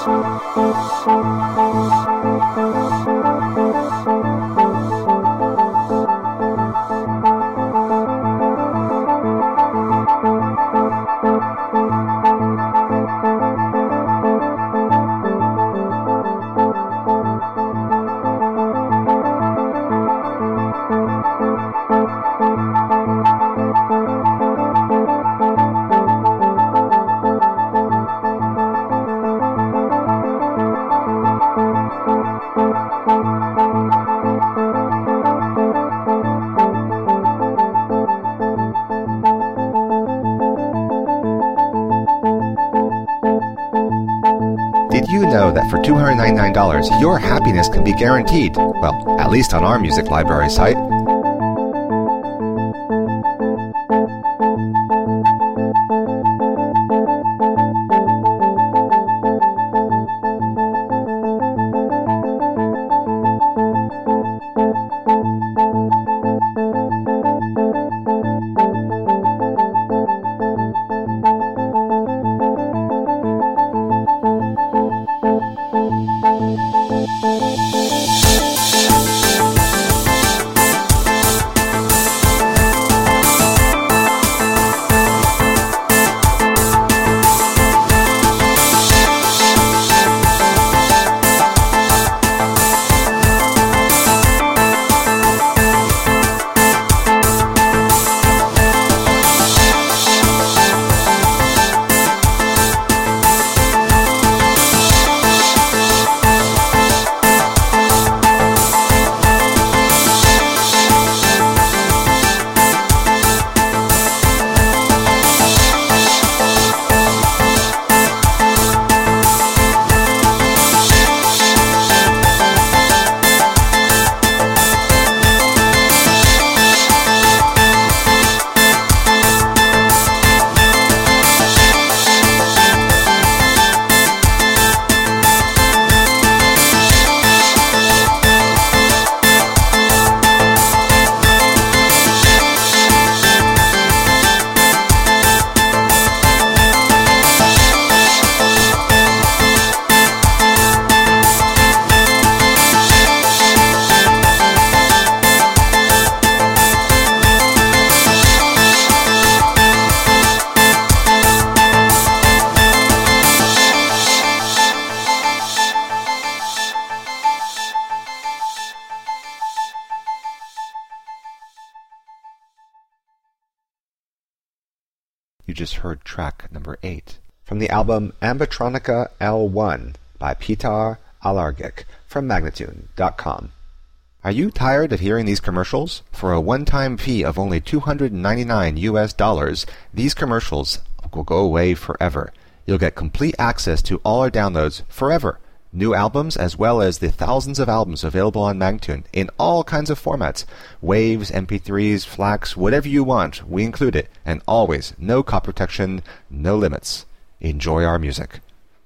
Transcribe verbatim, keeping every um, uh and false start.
Did you know that for two hundred ninety-nine dollars, your happiness can be guaranteed? Well, at least on our music library site. You just heard track number eight from the album Ambitronica L one by Petar Alargic from Magnatune dot com. Are you tired of hearing these commercials? For a one-time fee of only two hundred ninety-nine U S dollars, these commercials will go away forever. You'll get complete access to all our downloads forever. New albums as well as the thousands of albums available on Magnatune in all kinds of formats. Waves, M P threes, FLACs, whatever you want, we include it. And always, no copy protection, no limits. Enjoy our music.